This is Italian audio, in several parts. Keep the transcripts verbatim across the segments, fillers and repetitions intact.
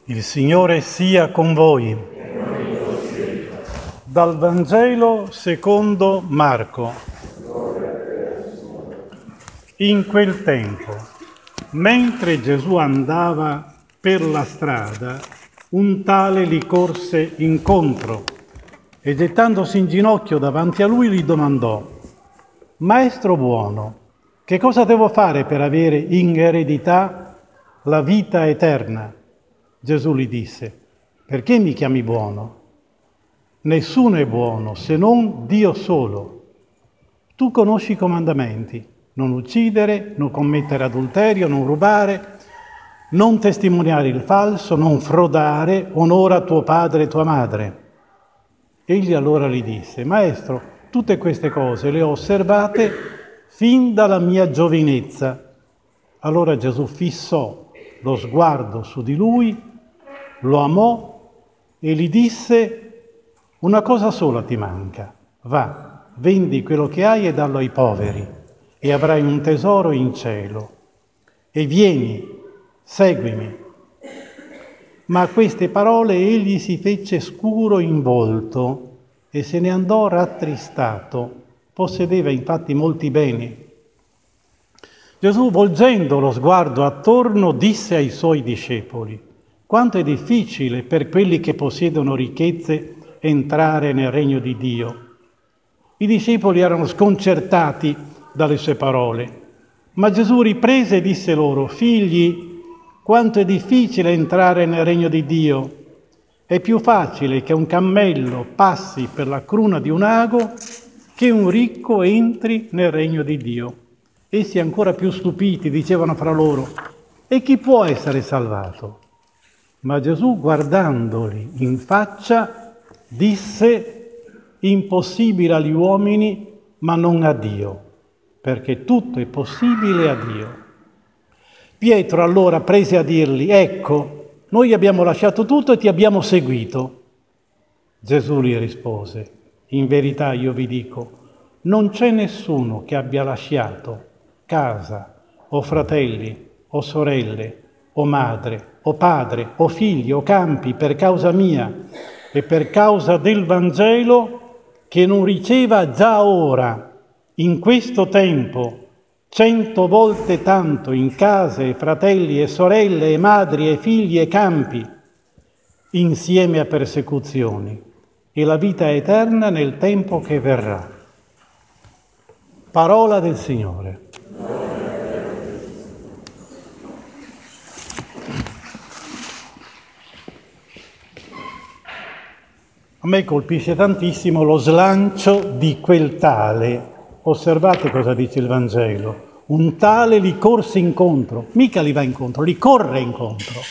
Il Signore sia con voi. Dal Vangelo secondo Marco. In quel tempo, mentre Gesù andava per la strada, un tale gli corse incontro e gettandosi in ginocchio davanti a lui gli domandò: Maestro buono, che cosa devo fare per avere in eredità la vita eterna? Gesù gli disse: perché mi chiami buono? Nessuno è buono se non Dio solo. Tu conosci i comandamenti: non uccidere, non commettere adulterio, non rubare, non testimoniare il falso, non frodare, onora tuo padre e tua madre. Egli allora gli disse: Maestro, tutte queste cose le ho osservate fin dalla mia giovinezza. Allora Gesù fissò lo sguardo su di lui, lo amò e gli disse: una cosa sola ti manca, va, vendi quello che hai e dallo ai poveri e avrai un tesoro in cielo. E vieni, seguimi. Ma a queste parole egli si fece scuro in volto e se ne andò rattristato. Possedeva infatti molti beni. Gesù, volgendo lo sguardo attorno, disse ai suoi discepoli: quanto è difficile per quelli che possiedono ricchezze entrare nel regno di Dio. I discepoli erano sconcertati dalle sue parole, ma Gesù riprese e disse loro: figli, quanto è difficile entrare nel regno di Dio. È più facile che un cammello passi per la cruna di un ago che un ricco entri nel regno di Dio. Essi, ancora più stupiti, dicevano fra loro: e chi può essere salvato? Ma Gesù, guardandoli in faccia, disse: impossibile agli uomini, ma non a Dio, perché tutto è possibile a Dio. Pietro allora prese a dirgli: ecco, noi abbiamo lasciato tutto e ti abbiamo seguito. Gesù gli rispose: in verità io vi dico, non c'è nessuno che abbia lasciato casa, o fratelli, o sorelle, o madre, o padre, o figli, o campi per causa mia e per causa del Vangelo, che non riceva già ora, in questo tempo, cento volte tanto in case, fratelli e sorelle, e madri e figli e campi, insieme a persecuzioni, e la vita eterna nel tempo che verrà. Parola del Signore. A me colpisce tantissimo lo slancio di quel tale. Osservate cosa dice il Vangelo. Un tale gli corse incontro, mica gli va incontro, gli corre incontro.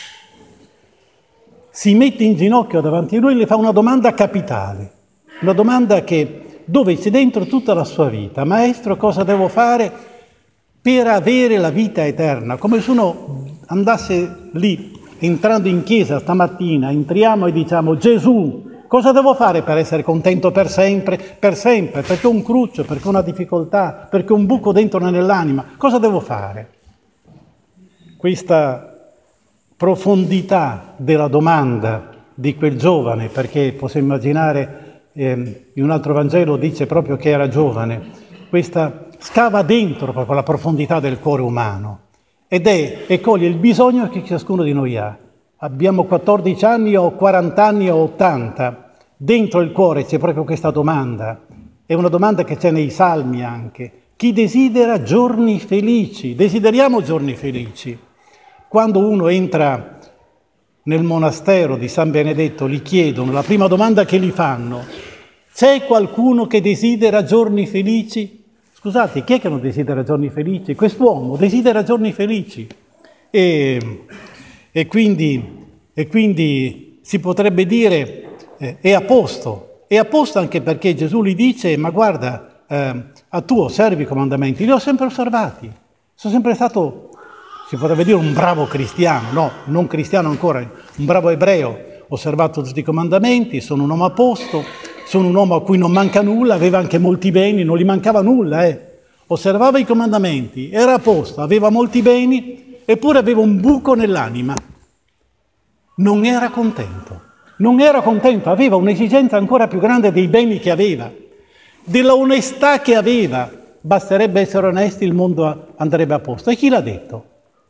Si mette in ginocchio davanti a lui e le fa una domanda capitale, una domanda che dove c'è dentro tutta la sua vita. Maestro, cosa devo fare per avere la vita eterna? Come se uno andasse lì, entrando in chiesa stamattina, entriamo e diciamo: Gesù, cosa devo fare per essere contento per sempre? Per sempre, perché ho un cruccio, perché ho una difficoltà, perché ho un buco dentro nell'anima. Cosa devo fare? Questa profondità della domanda di quel giovane, perché possiamo immaginare, eh, in un altro Vangelo dice proprio che era giovane, questa scava dentro proprio la profondità del cuore umano ed è e coglie il bisogno che ciascuno di noi ha. Abbiamo quattordici anni o quaranta anni o ottanta, dentro il cuore c'è proprio questa domanda, è una domanda che c'è nei Salmi anche: chi desidera giorni felici? Desideriamo giorni felici. Quando uno entra nel monastero di San Benedetto gli chiedono, la prima domanda che gli fanno: c'è qualcuno che desidera giorni felici? Scusate, chi è che non desidera giorni felici? Quest'uomo desidera giorni felici. E, e, quindi, e quindi si potrebbe dire eh, è a posto. È a posto anche perché Gesù gli dice: ma guarda, eh, a tu osservi i comandamenti. Li ho sempre osservati. Sono sempre stato, si potrebbe dire, un bravo cristiano. No, non cristiano ancora, un bravo ebreo. Ho osservato tutti i comandamenti, sono un uomo a posto, sono un uomo a cui non manca nulla, aveva anche molti beni, non gli mancava nulla, eh. Osservava i comandamenti, era a posto, aveva molti beni, eppure aveva un buco nell'anima. non era contento. Non era contento, aveva un'esigenza ancora più grande dei beni che aveva, della onestà che aveva. Basterebbe essere onesti, il mondo andrebbe a posto. E chi l'ha detto?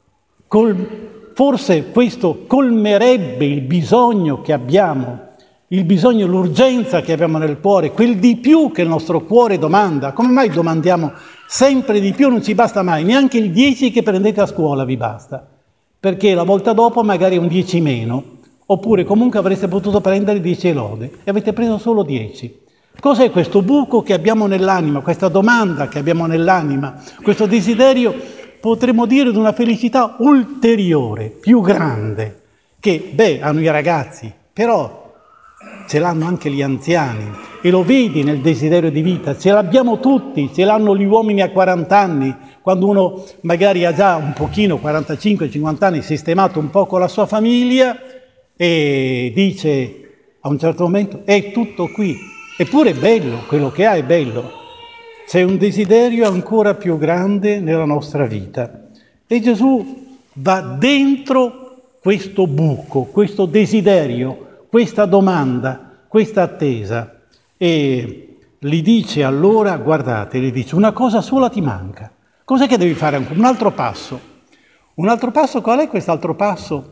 Col, forse questo colmerebbe il bisogno che abbiamo, il bisogno, l'urgenza che abbiamo nel cuore, quel di più che il nostro cuore domanda. Come mai domandiamo sempre di più? Non ci basta mai, neanche il dieci che prendete a scuola vi basta, perché la volta dopo magari è un dieci meno. Oppure comunque avreste potuto prendere dieci lode e avete preso solo dieci. Cos'è questo buco che abbiamo nell'anima, questa domanda che abbiamo nell'anima, questo desiderio, potremmo dire, di una felicità ulteriore, più grande, che, beh, hanno i ragazzi, però ce l'hanno anche gli anziani e lo vedi nel desiderio di vita, ce l'abbiamo tutti, ce l'hanno gli uomini a quaranta anni, quando uno magari ha già un pochino, quarantacinque cinquanta anni, sistemato un po' con la sua famiglia, e dice a un certo momento è tutto qui, eppure è bello, quello che ha è bello. C'è un desiderio ancora più grande nella nostra vita e Gesù va dentro questo buco, questo desiderio, questa domanda, questa attesa e gli dice allora, guardate, gli dice una cosa sola ti manca. Cos'è che devi fare ancora? Un altro passo. Un altro passo, qual è quest'altro passo?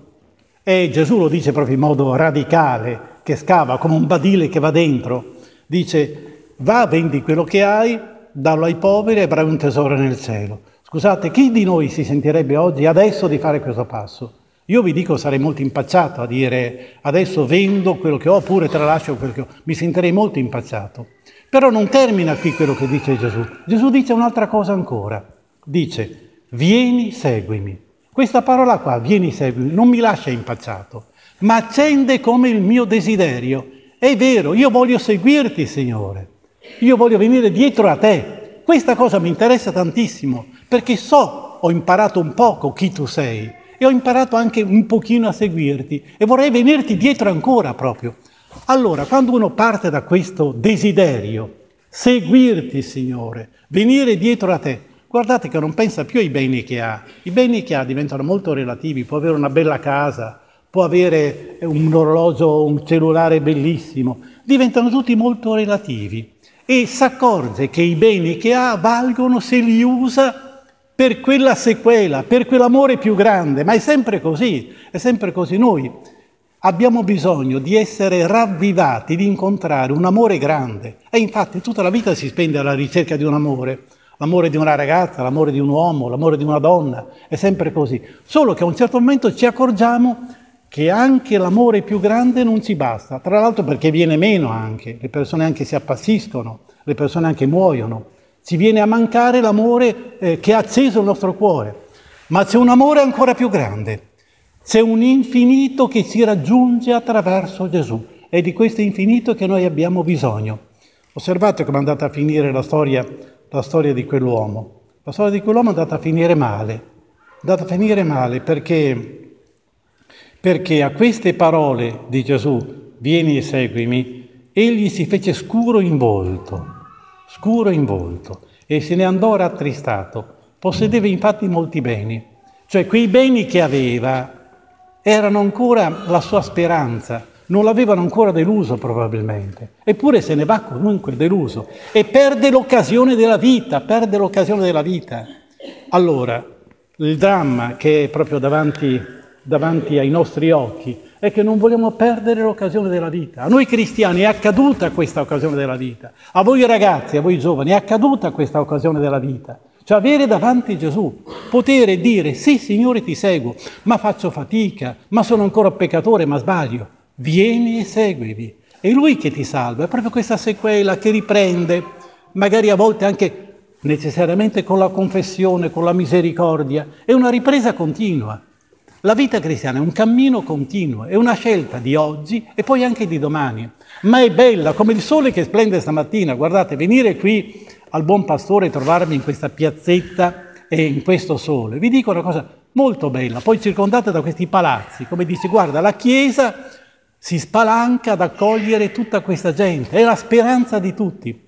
E Gesù lo dice proprio in modo radicale, che scava come un badile che va dentro. Dice, va, vendi quello che hai, dallo ai poveri e avrai un tesoro nel cielo. Scusate, chi di noi si sentirebbe oggi adesso di fare questo passo? Io vi dico, sarei molto impacciato a dire, adesso vendo quello che ho, oppure tralascio quello che ho. Mi sentirei molto impacciato. Però non termina qui quello che dice Gesù. Gesù dice un'altra cosa ancora. Dice, vieni, seguimi. Questa parola qua, vieni, seguimi, non mi lascia impacciato, ma accende come il mio desiderio. È vero, io voglio seguirti, Signore. Io voglio venire dietro a te. Questa cosa mi interessa tantissimo, perché so, ho imparato un poco chi tu sei e ho imparato anche un pochino a seguirti e vorrei venirti dietro ancora proprio. Allora, quando uno parte da questo desiderio, seguirti, Signore, venire dietro a te, guardate che non pensa più ai beni che ha. I beni che ha diventano molto relativi, può avere una bella casa, può avere un orologio, un cellulare bellissimo, diventano tutti molto relativi e si accorge che i beni che ha valgono se li usa per quella sequela, per quell'amore più grande, ma è sempre così, è sempre così. Noi abbiamo bisogno di essere ravvivati, di incontrare un amore grande e infatti tutta la vita si spende alla ricerca di un amore. L'amore di una ragazza, l'amore di un uomo, l'amore di una donna, è sempre così. Solo che a un certo momento ci accorgiamo che anche l'amore più grande non ci basta. Tra l'altro perché viene meno anche, le persone anche si appassiscono, le persone anche muoiono. Ci viene a mancare l'amore eh, che ha acceso il nostro cuore. Ma c'è un amore ancora più grande. C'è un infinito che si raggiunge attraverso Gesù. È di questo infinito che noi abbiamo bisogno. Osservate come è andata a finire la storia la storia di quell'uomo. La storia di quell'uomo è andata a finire male. È andata a finire male perché, perché a queste parole di Gesù, vieni e seguimi, egli si fece scuro in volto, scuro in volto, e se ne andò rattristato. Possedeva infatti molti beni, cioè quei beni che aveva erano ancora la sua speranza, non l'avevano ancora deluso probabilmente, eppure se ne va comunque deluso e perde l'occasione della vita, perde l'occasione della vita. Allora, il dramma che è proprio davanti, davanti ai nostri occhi è che non vogliamo perdere l'occasione della vita. A noi cristiani è accaduta questa occasione della vita, a voi ragazzi, a voi giovani è accaduta questa occasione della vita. Cioè avere davanti Gesù, poter dire sì Signore ti seguo, ma faccio fatica, ma sono ancora peccatore, ma sbaglio. Vieni e seguimi. È Lui che ti salva, è proprio questa sequela che riprende, magari a volte anche necessariamente con la confessione, con la misericordia, è una ripresa continua. La vita cristiana è un cammino continuo, è una scelta di oggi e poi anche di domani, ma è bella come il sole che splende stamattina. Guardate, venire qui al Buon Pastore e trovarmi in questa piazzetta e in questo sole, vi dico una cosa molto bella, poi circondata da questi palazzi, come dice, guarda, la Chiesa si spalanca ad accogliere tutta questa gente, è la speranza di tutti.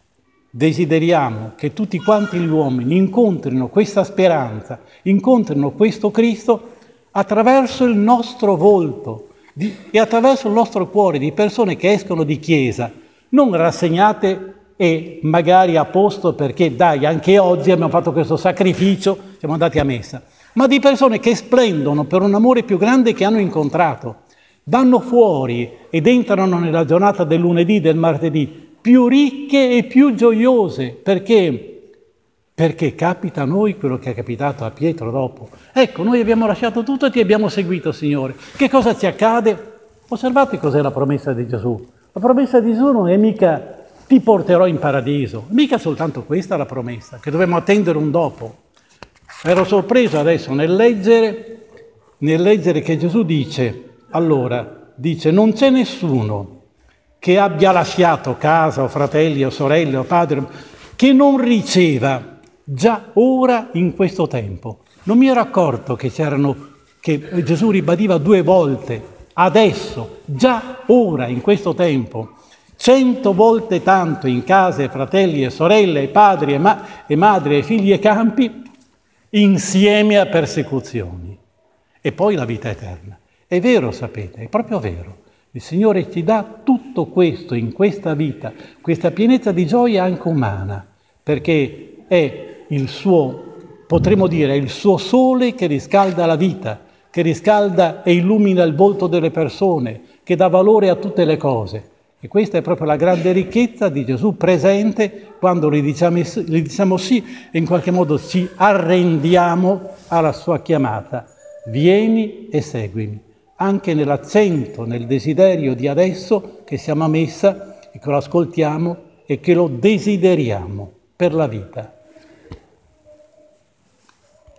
Desideriamo che tutti quanti gli uomini incontrino questa speranza, incontrino questo Cristo attraverso il nostro volto, di, e attraverso il nostro cuore di persone che escono di chiesa, non rassegnate e magari a posto perché dai, anche oggi abbiamo fatto questo sacrificio, siamo andati a messa, ma di persone che splendono per un amore più grande che hanno incontrato, vanno fuori ed entrano nella giornata del lunedì, del martedì, più ricche e più gioiose, perché perché capita a noi quello che è capitato a Pietro dopo. Ecco, noi abbiamo lasciato tutto e ti abbiamo seguito, Signore. Che cosa ci accade? Osservate cos'è la promessa di Gesù. La promessa di Gesù non è mica ti porterò in paradiso, mica soltanto questa è la promessa, che dobbiamo attendere un dopo. Ero sorpreso adesso nel leggere, nel leggere che Gesù dice, allora, dice, non c'è nessuno che abbia lasciato casa o fratelli o sorelle o padre, che non riceva già ora in questo tempo. Non mi ero accorto che c'erano, che Gesù ribadiva due volte, adesso, già ora in questo tempo, cento volte tanto in case, fratelli e sorelle, padri e, ma- e madri e figli e campi, insieme a persecuzioni. E poi la vita eterna. È vero, sapete, è proprio vero. Il Signore ci dà tutto questo in questa vita, questa pienezza di gioia anche umana, perché è il suo, potremmo dire, è il suo sole che riscalda la vita, che riscalda e illumina il volto delle persone, che dà valore a tutte le cose. E questa è proprio la grande ricchezza di Gesù presente quando gli diciamo, gli diciamo sì e in qualche modo ci arrendiamo alla sua chiamata. Vieni e seguimi, anche nell'accento, nel desiderio di adesso che siamo a messa e che lo ascoltiamo e che lo desideriamo per la vita.